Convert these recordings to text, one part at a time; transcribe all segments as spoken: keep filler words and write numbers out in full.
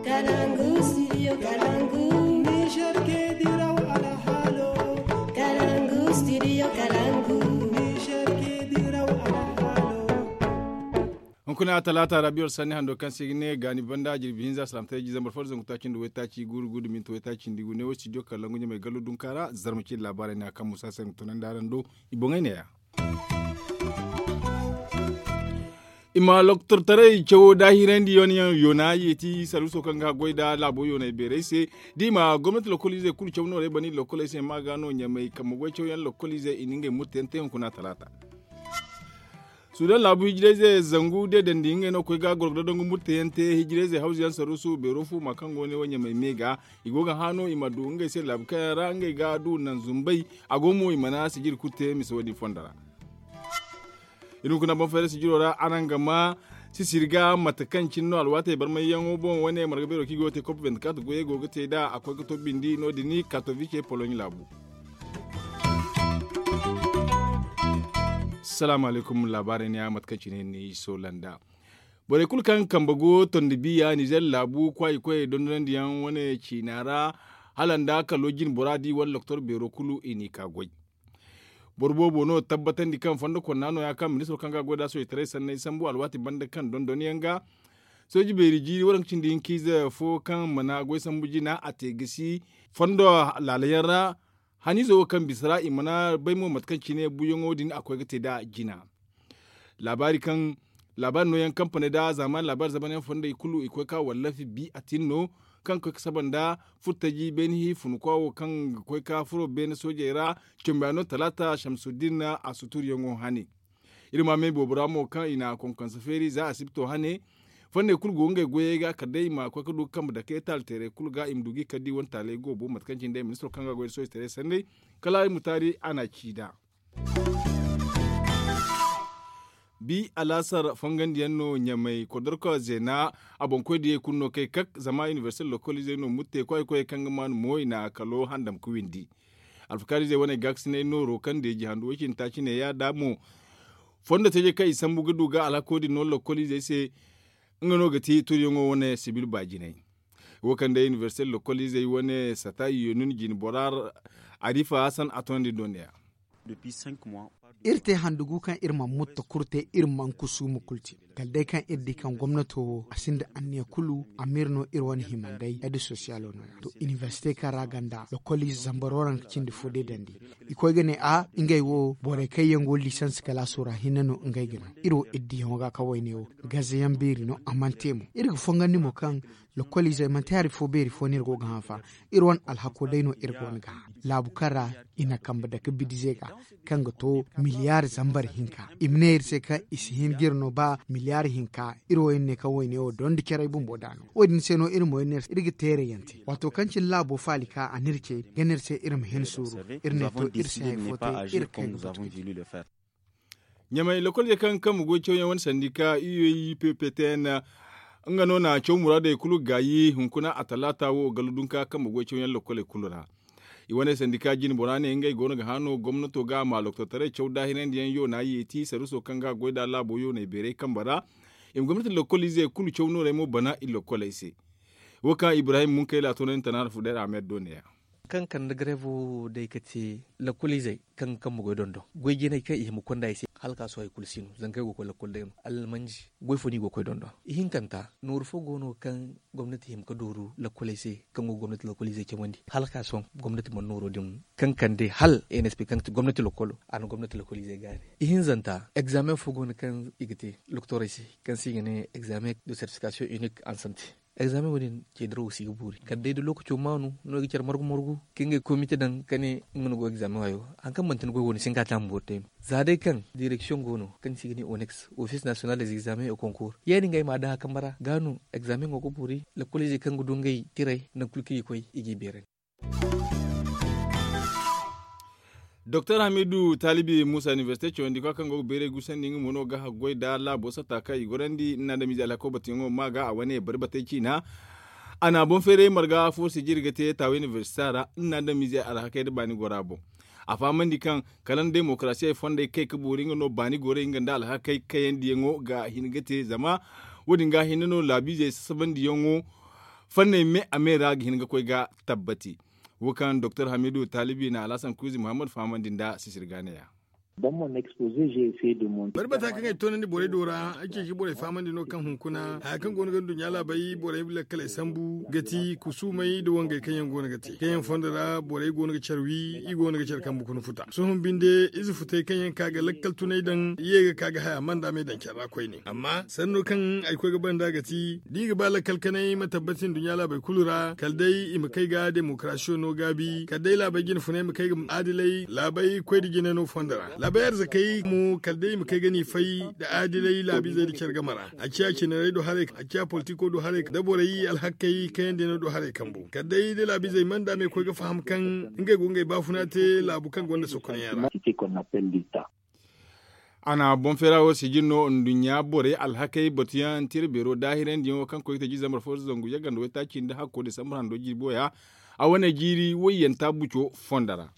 Kalangu, studio Kalangu. Niger ke diraw ala halo. Kalangu, studio Kalangu. Niger ke diraw ala halo. Kuna talata rabiyar sani hando kan signe gani banda jirbi hinza salamta ji zambar farzan kutacin da wetaci guru gudu min to wetaci ndigu ne wacce jo Kalangu ne mai galo dun kara zarmuci labarai na kan musa san tunan daran do ibongai ne ya. Ima loktor tare cewo dahiran di yoni yona yeti saluso kan ga goida labo yona bere se di ma gwamnati lokolize kulu cewo no rebani lokolize magano nyamai kamugwe cewo yan lokolize ininge mutente kuna talata. Sudan labu hijireze zangu de dendinge no kwega gorgodo dongu mutente hijireze hausi yan sarusu berofu makango ne wanya mai mega igoga hano imadu nge se labu kaya nge ga du nan zumbai agomo imana sigir kute misawadi fondara. Inu kuna bonfere sigirora anangama sisirga matakancin no alwata bar mai yango bon wane margabero kigo te cop vingt-quatre goye gogote da akwai to bindi no dini Katowice Pologne labu. Assalamu alaikum labarin ya matkaci ne ne Solanda. Bore kulkan kambago tondibiya Niger labu kwai kwai don diyan wani cinara halanda kalojin boradi wal doktor Bero Kulu ini kagwai. Borbo bono tabbatan di kan fando konano ya kan ministro kanga goda so itare sanai sambu alwati banda kan don don yanga. Soji beriji waran cindin kiza fo kan mana goi sambuji na ategisi fando lalayara hani zo kan bisra imana bai mu matkanci ne buyon odin akwai gate da jina labari kan labar noyan kamfani da zaman labar zaman fonda ikulu ikwai ka wallafi bi atinno kan ko sabanda futaji benhi funukwawo kan kwai ka furo ben sojera chumbano talata Shamsuddin a suturiyongo hani irma me bobramo kan ina konkan saferi za asibto hane fonne kulgo ngai goyega kadai ma ko kudu kam da ke tal tere kulga imdugi kadi won tale go bo matkancin da ministro kanga goy so tere sanne kala mutari ana cida bi alasar fangan diyanno nyamai kodorko zena abon ko diye kunno kai kak zama universal localize no mutte koy koy kanga man moy na kalo handam kuwindi alfakari ze wona gaksine no ro kan de jihandu wakin taci ne ya damu fonda teje kai sambu gudu ga alakodi no localize se ngano gati turiyongo wone sibil bajinai wakanda universal localize wone sata yonun jin borar arifa hasan atondi donia depuis cinq mois irte handugu kan irma mutta kurte irman kusumu kulti galde kan irdi kan gwamnato asinda anniya kulu amirno irwan himandai edi socialo no to university karaganda lokoli zambaroran cindi fode dandi ikoy gane a ingay wo bore kay yango license kala sura hinano ingay gana iro iddi honga kawai ne o gaze yambiri no amantemo irgo fongani mo kan lokoli zai mantari fo beri fo nirgo gafa irwan alhako daino irgon ga labukara ina kamba da kabidize ga kanga to miliyar zambar hinka imneir se ka isihin girno ba miliyar hinka iro ne kawai ne o don dikere bumbo dano odin se no irmo ne irgi tere yante wato kancin labo falika anirke ganirse irin hin suru irne to irse hay fote irkan nyamai lokol kan kam go choyen won sandika U E P P T N ngano na chow murade kulu gayi hunkuna atalata wo galudunka kam go choyen lokol kulura iwane sandika jin borane ngai gono ga hano gwamnato ga ma lokto tare chow dahiren diyan yo na yiti saruso kanga goida labo yo ne bere kambara im gwamnati lokolize kulu chow no remo bana ilokolaise waka Ibrahim mun kai la tonen tanar fu da Ahmed Donia kan kan da grevo da yake la kulize kan kan mu godondo goy gene kai mu konda ise halka so ay kulsinu zan kai go ko la kulde almanji goy foni go koy dondo ihin kanta nur fo gono kan gwamnati him ka doru la kulize kan go gwamnati la kulize ke wandi halka so gwamnati mon nuro dim kan kan de hal N S P kan gwamnati la kolo an gwamnati la kulize gane ihin zanta examen fo gono kan igite doctorate kan sigene examen de certification unique en santé examen woni ci dro si buri kadde do lokko manu no gi cer margu margu kinge comité dan kane ngono go examen wayo an kan mantan go woni singa tambote zade kan direction gono kan sigini onex office national des examens et concours yani ngay ma da kambara ganu examen go ko buri le collège kan go ngay tiray na kulki koy igi bere Docteur Hamidou Talibi Musa Université chondi kwa kango bere gusan ningi mono ga goy da la bosa taka igorandi na da mizala ko batingo maga awane barbate china ana bon fere marga force jirgate ta universitara na da mize ala hakai da bani gorabo afa mandi kan kalan demokrasiya fonde kai kaburi no bani gore inganda ala hakai kayen diyengo ga hingate zama wodin ga hinno labize sabandi yongo fanne me amera gihin ga koy ga tabbati wukan Dr Hamidu Talibi na Alasan Kuzi Muhammad Famandin da Sisirganeya. Dans mon exposé, j'ai essayé de montrer. Barbata kan ito ni bore dora ake ki bore faman dino kan hunkuna a kan gona gandu nyala bai bore bila kala sambu gati kusumai da wanga kan yan gona gati kan yan fondara bore gona ga charwi i gona ga char kan bukun futa so hun binde izu futai kan yan kaga lakkal tunai dan yega kaga haya manda mai dan kyara koi ne amma sanno kan ai ko ga banda gati diga bala kalkanai matabbatin dunyala bai kulura kaldai im kai ga demokrasiyo no gabi kadai la bai gin funai mu kai ga adilai labai koi digina no fondara bayar zakai mu kalde mu kai gani fai da adilai labi zai dikar gamara a kiya kinare do hare a kiya politiko do hare da borayi alhakai kayan da do hare kambu kadai da labi zai manda mai ko ga faham kan ingai gungai bafuna te labu kan gonda sokon yara ana bon fera wo sijinno ndunya bore alhakai batiyan tirbero dahiren diyo kan ko ta jizamar force zongu ya gando ta kin da hakko da samran do jiboya a wana jiri wayyan buco fondara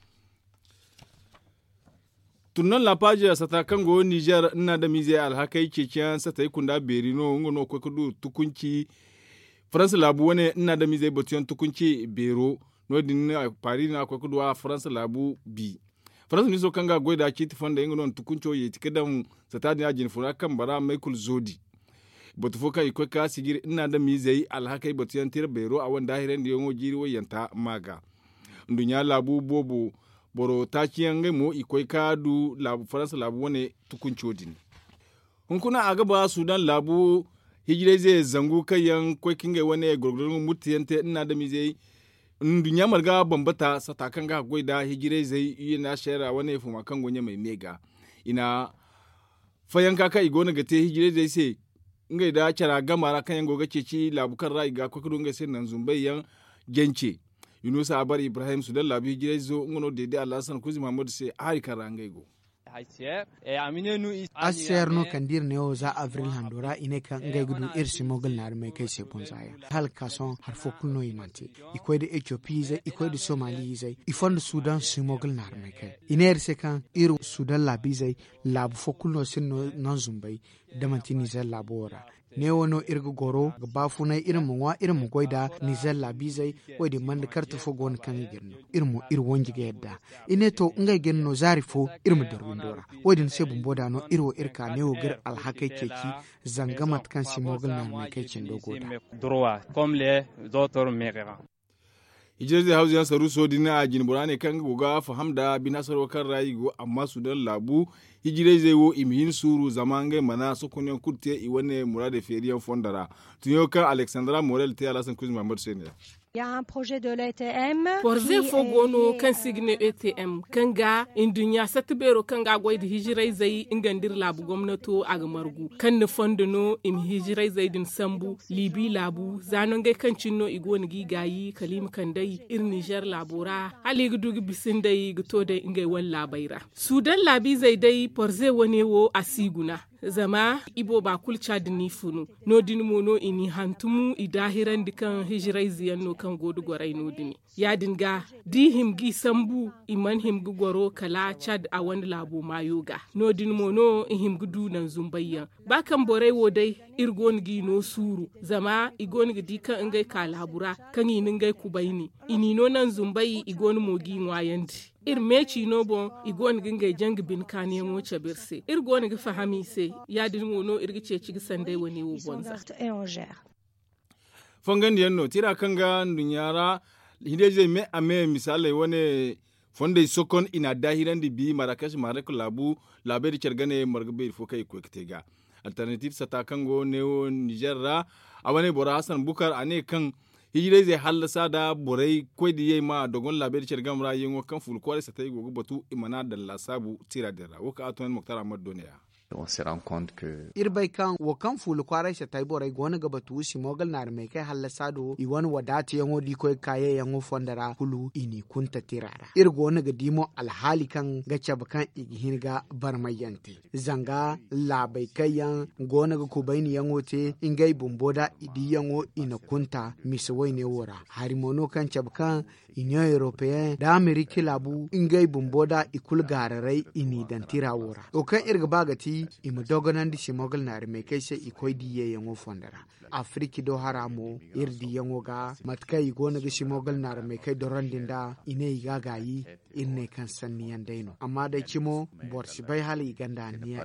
tunan la page sata kango Niger ina da mize alhakai keken sata ikunda berino ngono ko kudu tukunci France labu wane ina da mize botion tukunci bero no din Paris na ko kudu a France labu bi France niso kanga goida kiti fonda ngono tukunco ye tikadam sata ni ajin fura kan bara Michael Zodi botu foka iko ka sigir ina da mize alhakai botion tir bero a wanda hiren da yongo jiri wayanta maga ndunya labu bobo boro takiyan mo ikoi kadu labu faransa labu wane tukuncodin hunkuna a gaba sudan labu hijire zai zangu kayan kwaikin ga wane gurgurun mutiyante ina da mizai dunya marga bambata satakan ga goida hijire zai yi na shara wane fuma kan gonye mai mega ina fayan kaka igona ga te hijire zai sai ngai da cara gamara kan goga ceci labu kan rai ga kwakudun ga sai nan zumbayan gence Yunusa Abar Ibrahim Sudan labi girezo ngono dede Alasan Kuzi Mahmud se ai karangego Asier no kandir neo za avril handora ine kan ngai gudu irsi mogul nar mai kai se bonzaya hal kason har fokul no inante ikoy de Ethiopia ze ikoy de Somali ze ifon Sudan si mogul nar mai kai ine irse kan ir Sudan labi ze lab fokul no sin no nan zumbai damantini ze labora ne wono irgu goro ga bafuna irin muwa irin mu goida ni zalla bizai wadi man karta fo gon kan girno irmu ir wonji ga yadda ine to ngai genno zarifo irmu darwindora wadi se bumboda no irwo irka ne wo gir alhakai keki zangamat kan simogul na mai kai cin dogoda droit comme les autres mères Ijirze hausa saru so dina a jinburane kan goga fahamda binasaro kan rayigo amma su dan labu hijire zai wo imihin suru zamange mana sokunyan kurte iwane murade feriyan fondara tunyo kan Alexandra Morel te Alasan Kuzi Mahmud Senior. Il y a un projet de l'E T M. Porze fogono kan signe E T M kanga indunya satbero kanga goyde hijirai zai ingandir labu gwamnato a gamargu kan ne fondono im hijirai zai din sambu libi labu zanonge kan cinno igoni gigayi kalim kandai ir Niger labora hali gudu bisin dai guto da ingai walla baira Sudan labi zai dai porze wonewo asiguna zama ibo ba kulcha dini funu no dini mono ini hantumu idahiran dikan hijirai ziyan no kan godu gwarai no dini ya dinga di himgi sambu iman himgi gwaro kala chad a wani labo mayoga no dini mono himgi dunan zumbayyan bakan borai wo dai irgongi no suru zama igongi dikan ingai kalabura kan inin gai kubaini ini no nan zumbayi igoni mogi nwayandi ir meci no bon igon ginga jang bin kane mo chabirse ir gon ga fahami se ya din wono irgi ce ci sande woni wo bonza fongan yanno tira kanga dunyara hideje me ame misale wone fonde sokon ina dahiran di bi marakash marek labu labedi cergane margabe fo kay ko kitega alternative sata kango neo nigerra awane bora hasan bukar ane kan hijire zai hallasa da borai kwai da yayi ma dogon labari cergam ra yin kan ful kware sa tayi gogo batu imana da lasabu tira dera waka atuan muktar ahmad doniya on se rend compte que irbai kan wa kan fulu kwarai sa tai borai gona ga batu si mogal nar mai kai hallasa do i wani wadati yango di koy kaye yango fondara hulu ini kunta tirara ir gona ga dimo alhali kan ga cabakan igihin ga barmayante zanga labai kai yan gona ga kubaini yango te ingai bumboda idi yango ina kunta misawai ne wora harimono kan cabakan Union Européen da Amerika labu ingai bumboda ikul gararai ini dan tira wora o kan irga bagati di ima dogonan di simogal na mai kai sai ikoi di ye yango fondara afriki do haramo irdi yango ga matkai gona ga simogal na mai kai doron dinda ine iga gayi inne kan sanni yandaino amma da kimo borsi bai hali ganda niya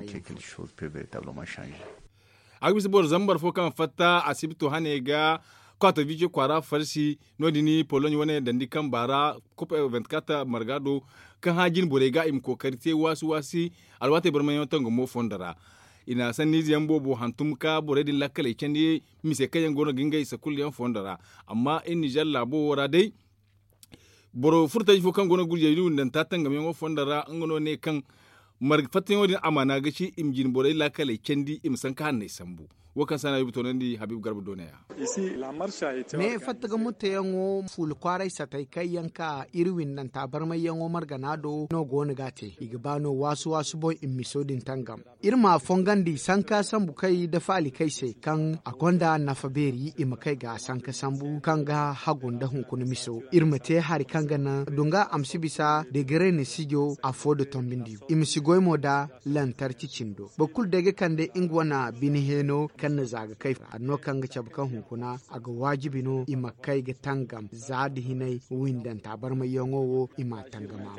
agbisi bor zambar fo kan fatta asibito hane ga kwata vije kwara farsi nodini pologne wane dandi kan bara coupe vingt-quatre margado kan hajin borega im kokarite wasu wasi alwate barman tango mo fondara ina sanni ziyan bobo hantum ka boredi lakale kendi mise kayan gona ginga isa kulliyan fondara amma in Niger labo wora dai boro furta fo kan gona gurje yu nan tatanga mo fondara ngono ne kan mar fatin wadin amana gaci imjin borai lakale kendi imsan ka hanne sambu wakan sana yubuto nandi Habib Garba Donaya me fattaga mutta yango ful kwarai satai kai yanka irwin nan tabarma yango marganado no gona gate igabano wasu wasu boy immisodin tangam irma fongandi sanka sambu kai da fali kai sai kan akonda na faberi imakai ga sanka sambu kanga hagonda hunkunu miso irma te hari kanga na dunga amsi bisa de gere ne sijo afodo tombindi imsigoy moda lantarki cindo bakul dege kande ingwana biniheno kan na zaga kai anno kan ga cabkan hunkuna aga wajibi no ima kai ga tangam zadi hinai windan tabar mai yangowo ima tangama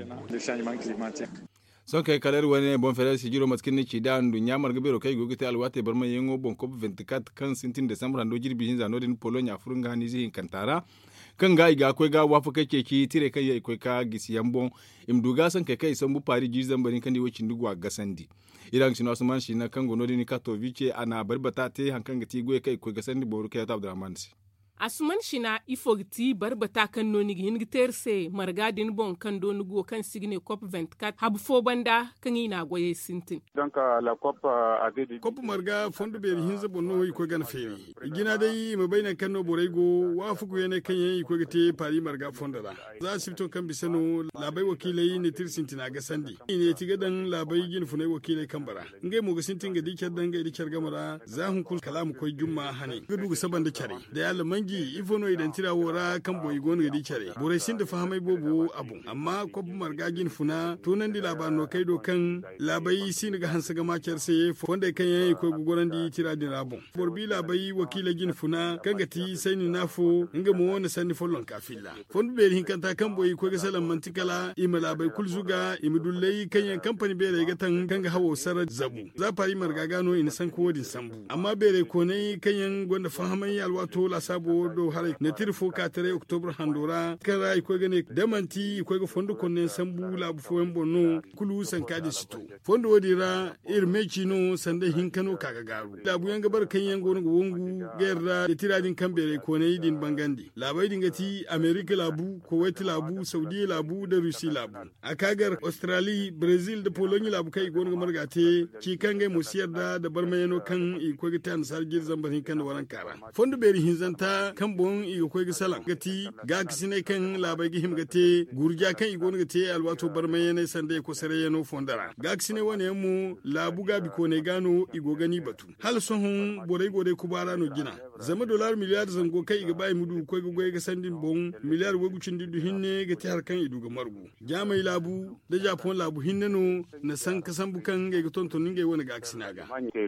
son kai kalar wani bon fere si jiro maskin ni cida ndu nyamar gabero kai gogite alwate barma yango bon cop vingt-quatre kan sintin december ando jirbi hin zano din pologne afurunga ni zihin kantara kan ga iga akwai ga wafu kake ki tire kai ya akwai ka gisiyan bon imduga san kai kai san bu pari jizan barin kan di wacin dugwa gasandi idan shi nasu man shi na kan gono ni katovice ana barbata te hankan gati goye kai ko gasandi boru kai ta Abdurrahman asuman shina ifogti barbata kan noni gi hingi terse margadin bon kan donu go kan signe cop vingt-quatre habu fo banda kan ina goye sintin donc la cop a dedi cop marga fondo be hinza bonno ko gan fewi gina dai ma bayna kan no boray go wa fuku yene kan yi ko gate pari marga fondo da za sibto kan bisano labai wakilai ne tirsintina ga sandi ne tiga dan labai gin funai wakilai kan bara ngai mo ga sintin ga dikar dan ga dikar gamara za hun kul kalamu ko jumma hane ga dugu saban da kare da yalla mangi ifono idan tira wora kan boy gon ga dikare boray sin da fahamai bobo abu amma ko marga gin funa to nan di labano kai do kan labai sin ga hansa ga makar sai fonda kan yayi ko gogoran di tira din rabon borbi labai wakilai gin funa kan ga ti sai ni nafo nga mo wona sanni follon kafilla fondu be hin kanta kan boy ko ga salan mantikala imala bai kulzuga imidullai kanyan kamfani bere ga tan kanga hawo sara zabu za fari marga gano in san ko wadin sambu amma bere ko ne kanyan gonda fahaman alwato la sabo do hare na tirfo ka tare october handora kara ko gane damanti ko ga fondu konne sambu la bu fo bonno kulu san kadi sito fondu wadira irmechi no sande hin kano kaga garu da bu yanga bar kanyan gono go wongu gerda de tiradin kambere ko ne din bangandi labai dingati america labu kuwait labu saudi labu da rusi labu a kagar australia brazil da pologne labu kai gonu margate ki kan ga musiyar da da barmayano kan iko gitan sargir zambarin kan waran kara fondu beri hinzanta kan bon iko gi salam gati ga kisine kan labai gi himgate gurja kan iko gate alwato barmayane sande ko sareyano fondara ga kisine wane mu labu ga bi ko ne gano igo gani batu hal sohun borai gode kubara no gina zama dollar miliyar zango kai ga bai mudu ko go ga sandin bon miliyar wagucin didu hinne ga ti harkan idu ga margu jamai labu da japon labu hinneno na san kasan bukan ga tontonin ga wani ga aksinaga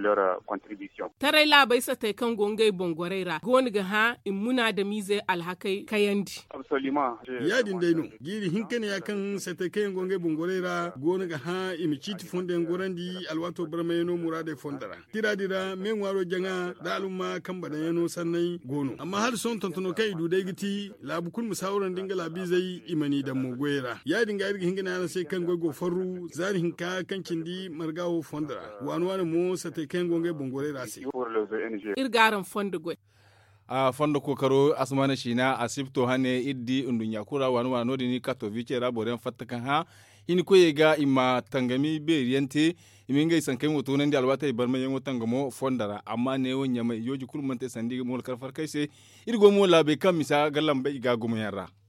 tarai labai sa tai kan gongai bongoreira goni ga ha immuna da mize alhakai kayandi yadin daino giri hinkane ya kan sa tai kan gongai bongoreira goni ga ha imichiti fonde ngorandi alwato barmayeno murade fondara tiradira men waro janga daluma kan badayeno sannai gono amma har son tontono kai idu dai giti labu kun musawran dinga labi zai imani da mugwera ya dinga irgi hingina na sai kan gogo faru zani hinka kan cindi margawo fondara wani wani mo sa te kan gonge bongore rasi irgaran fondo gwe a fondo kokaro asmana shina asibto hane iddi undunya kura wani wani nodi ni katovice raboren fattakan ha ini ko yega ima tangami beriyante iminga isan kai moto nan di albata ibar mai yango tangamo fondara amma ne wonya mai yoji kulmante sandi mo kar farkai se irgo mo labe kam misa galam be ga gumo yara